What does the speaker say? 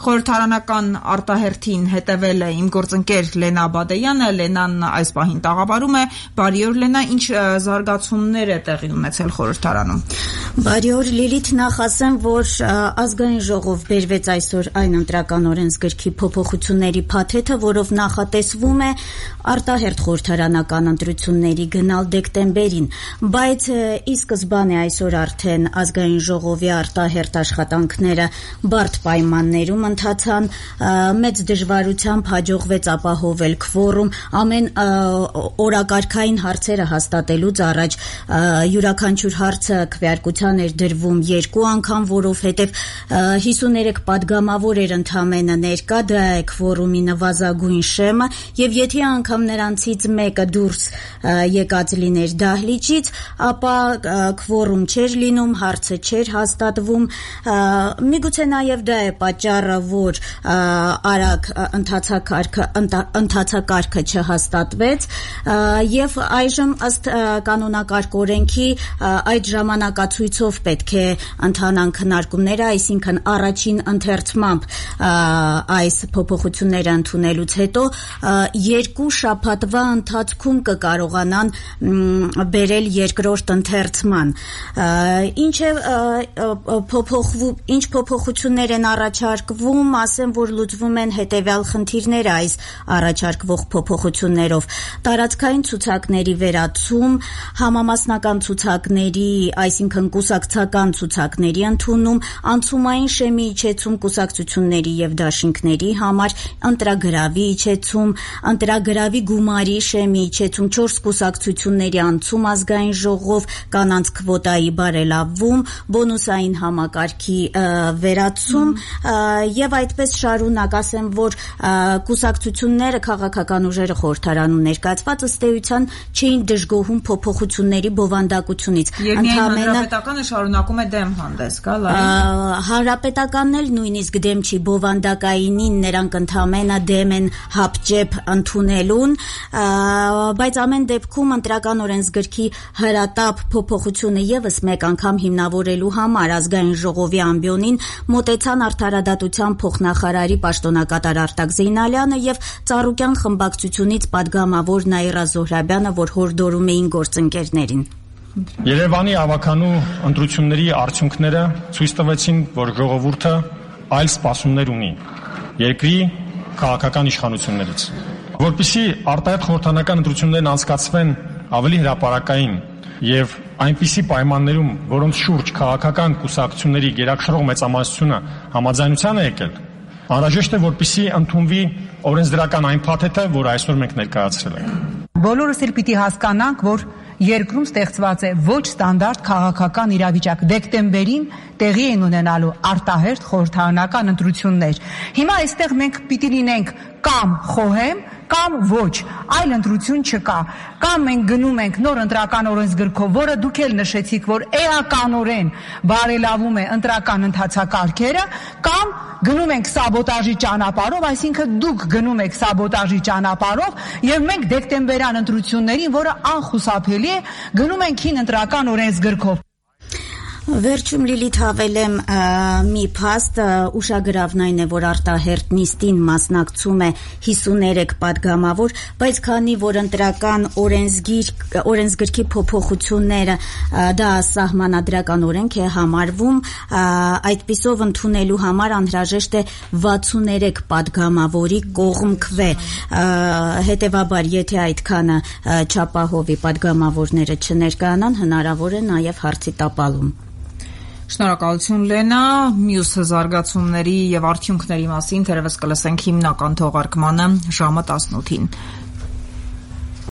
Խորհրդարանական արտահերթին հետևել է իմ գործընկեր Լենա Բադեյանը, Լենան այս պահին տաղավարում է։ Բարի օր Լենա, ինչ զարգացումներ է տեղի ունեցել խորհրդարանում։ Բարի օր Լիլիթ, նախ ասեմ, որ ազգային ժողով բերվեց այսօր այն ընտրական օրենսգրքի փոփոխությունների փաթեթը, որով նախատեսվում է արտահերթ խորհրդարանական ընտրությունների գնալ դեկտեմբերին, բայց ի սկզբանե այսօր արդեն ազգային ժողովի արտահերթ աշխատանքները բարդ պայմաններում ընթացան, մեծ դժվարությամբ հաջողվեց ապահովել քվորում, ամեն օրակարգային հարցերը հաստատելուց առաջ յուրաքանչյուր հարցը քվեարկության էր դրվում 2 անգամ, որովհետև 53 падգամավոր էր ընդամենը ներկա, դա է քվորումի նվազագույն շեմը, եւ եթե անգամ նրանցից մեկը դուրս եկած լիներ դահլիճից, ապա քվորում չէր լինում, հարցը չէր հաստատվում, միգուցե նաեւ դա է պատճառը, որ արագ ընթացակարգը չհաստատվեց, եւ այժմ ըստ կանոնակարգ օրենքի այդ ժամանակացույցով պետք է ընթանան քննարկումները, այսինքն առաջին ընթերցմամբ այս փոփոխությունները ընդունելուց հետո 2 շաբաթվա ընթացքում կկարողանան բերել երկրորդ ընթերցման։ Ինչ փոփոխություններ են առաջարկվում, ասեմ, որ լուծվում են հետևյալ խնդիրները այս առաջարկվող փոփոխություններով. տարածքային ցուցակների վերացում, համամասնական ցուցակների, այսինքն կուսակցական ցուցակների ընդունում, անցումային շեմի իջեցում կուսակցությունների եւ դաշինքների համար, ընտրագրավի իջեցում, ընտրագրավի գումարի շեմի իջեցում, 4 կուսակցությունների անցում ազգային ժողով, կանանց քվոտայի բարելավում, բոնուսային համակարգի վերացում եւ այդպես շարունակ, ասեմ, որ կուսակցությունները, քաղաքական ուժերը խորհրդարանում ներկայացված ըստ էության չէին դժգոհում փոփոխությունների բովանդակությունից։ Հանրապետականը շարունակում է դեմ հանդես գալ, Հանրապետականն էլ նույնիսկ դեմ չի բովանդակայինին, նրանք ընդամենը դեմ են հապճեպ ընդունելուն, բայց ամեն դեպքում ընտրական օրենսգրքի հրատապ փոփոխությունը եւս մեկ անգամ հիմնավորելու համար ազգային ժողովի ամբիոնին մոտեցան արդարադատության փոխնախարարի պաշտոնակատար Արտակ Զեյնալյանը եւ Ծառուկյան խմբակցությունից падգամավոր Նաիրա Զոհրաբյանը, որ հորդորում էին գործընկերներին։ Երևանի ավականու ընտրությունների արդյունքները ցույց տվեցին, որ ժողովուրդը այլ սպասումներ ունի երկրի քաղաքական իշխանություններից։ Որպեսզի արտահերթ խորհրդարանական ընտրություններն անցկացվեն ավելի հրապարակային եւ այնպիսի պայմաններում, որոնց շուրջ քաղաքական կուսակցությունների գերակշռող մեծամասնությունը համաձայնության է եկել, անհրաժեշտ է, որպեսզի ընդունվի օրենսդրական այն փաթեթը, որ այսօր մենք ներկայացրել ենք։ Բոլորս էլ պիտի հասկանանք, որ երկրում ստեղծված է ոչ ստանդարտ քաղաքական իրավիճակ։ Դեկտեմբերին տեղի են ունենալու արտահերթ խորհրդարանական ընտրություններ։ Հիմա այստեղ մենք պիտի լինենք կամ խոհեմ, կամ ոչ, այլ ընտրություն չկա։ Կամ մենք գնում ենք նոր ընտրական օրենսգրքով, որը դուք էլ նշեցիք, որ էականորեն բարելավում է ընտրական ընթացակարգերը, կամ գնում ենք սաբոտաժի ճանապարհով, այսինքն դուք գնում եք սաբոտաժի ճանապարհով, եւ մենք դեկտեմբերյան ընտրություններին, որը անխուսափելի է, գնում ենք հին ընտրական օրենսգրքով։ Վերջում Լիլիթ հավելեմ մի փաստ, ուշագրավն այն է, որ արտահերթ նիստին մասնակցում է 53 падգամավոր, բայց քանի որ ընտրական օրենսգրքի փոփոխությունները դա սահմանադրական օրենք է համարվում, այդպիսով ընդունելու համար անհրաժեշտ է 63 падգամավորի կողմ քվե։ Հետևաբար, եթե այդքանը չապահովի падգամավորները չներկայանան, հնարավոր է նաև հարցի տապալում։ Շնորհակալություն Լենա, մյուս զարգացումների եւ արդյունքների մասին թերևս կլսենք հիմնական թողարկմանը ժամը 18-ին։